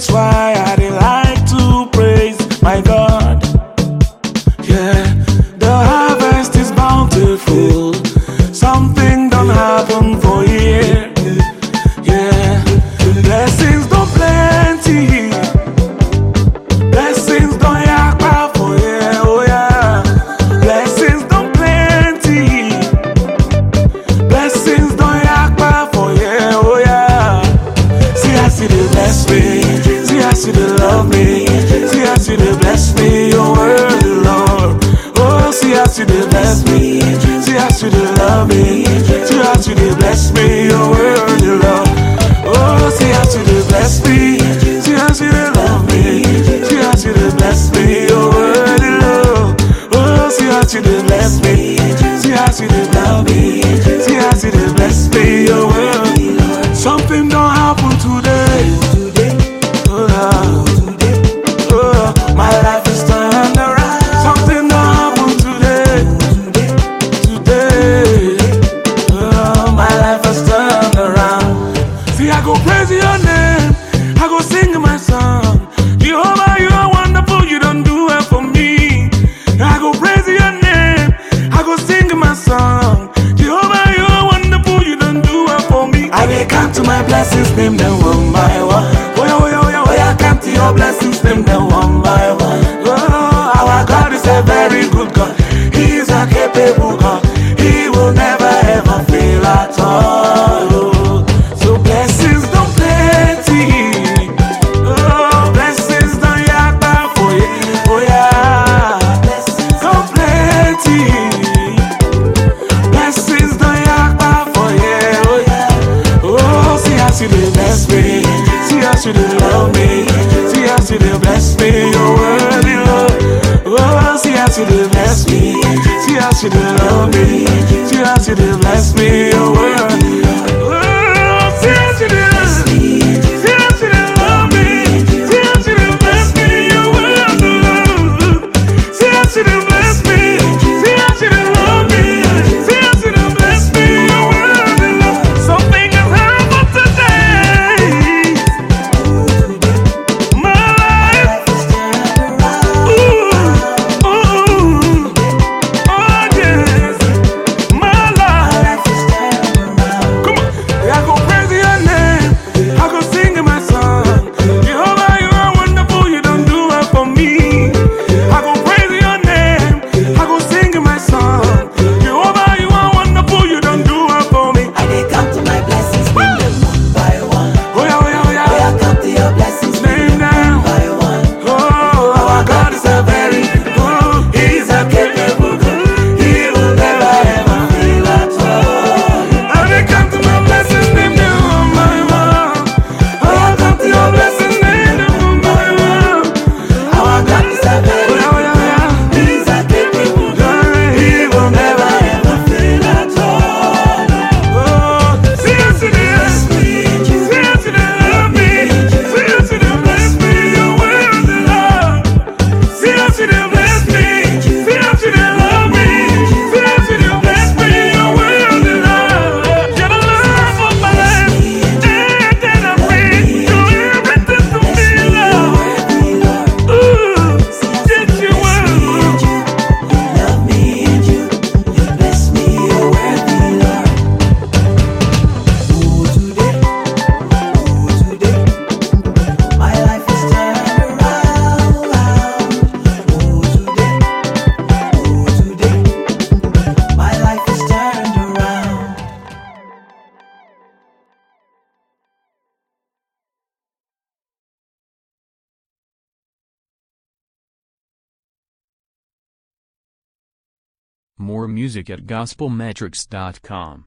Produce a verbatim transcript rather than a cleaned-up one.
reasons why I dey like to praise my God. Yeah, the harvest is bountiful. Something done happen for here. Yeah, blessings don't plenty. Blessings don't yakpa for here. Oh yeah, blessings don't plenty. Blessings don't yakpa for here. Oh yeah. See I see they bless me. See I see they love me. See I see they bless me. Your word, Lord. Oh, see I see they bless me. See I see they love me. See I see they bless me. Your word, Lord. Oh, see I see they bless me. See I see they love me. See I see they bless me. Your word, Lord. Oh, see I see they bless me. See I see they love me. See I see they bless me. Your word, Lord. Something don't happen today. Oh, Lord. Oh, my life is turned around. Something don't happen today. Today. Oh, my life has turned around. See, I go praise your name. I go sing my song. Jehovah, you are wonderful. You don't do it for me. I go praise your name. I go sing my song. Jehovah, you are wonderful. You don't do it for me. I may come to my blessings, name them one by one. Oh yeah, oh yeah, oh yeah, oh yeah. Come to your blessings, name them one by one. Oh, our God is a very good God. He is a capable God. He will never ever fail at all. Oh, so blessings don't plenty. Oh, blessings don't yakpa for you. Oh yeah, blessings don't plenty. Blessings don't yakpa for you. Oh yeah. Oh, see how she dey bless me. See how she dey love me. See how she dey bless me. Your word, Lord. Oh, see how she dey bless me. See how she dey love me. See how she dey bless me. Your word, Lord. Oh, see how she dey bless me. See how she dey love me. See how she dey bless me. Your word, Lord. See how she dey bless me. See how she dey love me. See how she dey bless me. Your word, Lord. Something has happened today. My life. Ooh, ooh, oh yes. My life. Come on, I go praise your name. I go sing my song. Jehovah, you are wonderful. You don't do it for me. I go praise your name. I go sing my song. Jehovah, you are wonderful. You don't do it for me. I may come to my blessings, name them one by one. Oh yeah, oh yeah, oh Oh yeah. yeah, come to your blessings, Name them. one by one. Oh, our God is a very good. He's a capable God. He will never ever fail at all. I may come to my blessings, name them one by one. Oh, come to your blessings, name them one by one. Our God is a very Oh yeah, oh yeah, oh yeah. He's a capable God. He will never Never fail at all. oh, see how she dey bless me. See how she dey love me. See how she dey bless me. Your word, Lord. See how she dey bless me. See how she dey love me. See how she dey bless me. Your word, Lord. You're the love of my life. And then I bring you everything to me, Lord. Ooh, did you well? Love me and you, you bless me, you're worthy, Lord. Oh, today, oh, today, my life is turned around. Oh, today, oh, today, my life is turned around. More music at gospel metrics dot com.